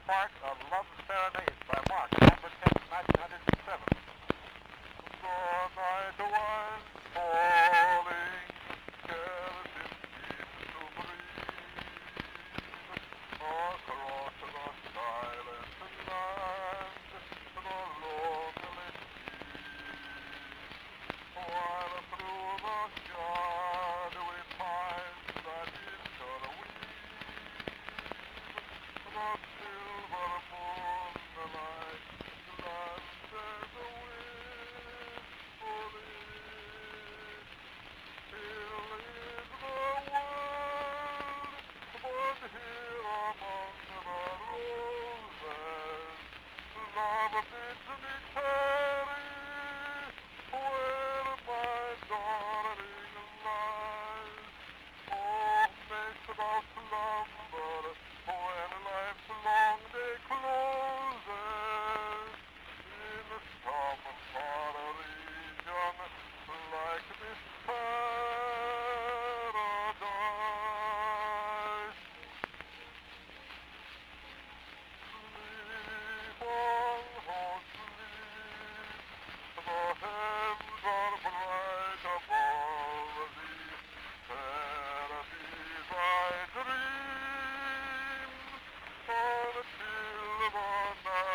part of Love Serenade by Mark, November 10th, 1907. The night was falling, careless it seemed to breathe across the silent land, the lonely sea, while through the shadowy pines that into the the silver moonlight glances wistfully. Still is the world, but here among the roses, love bids me tarry where my darling lies. Oh, mayst thou slumber when life's long day closes in some far region like this paradise. Sleep on, oh sleep, the heavens are bright above thee. Fair these I dream until the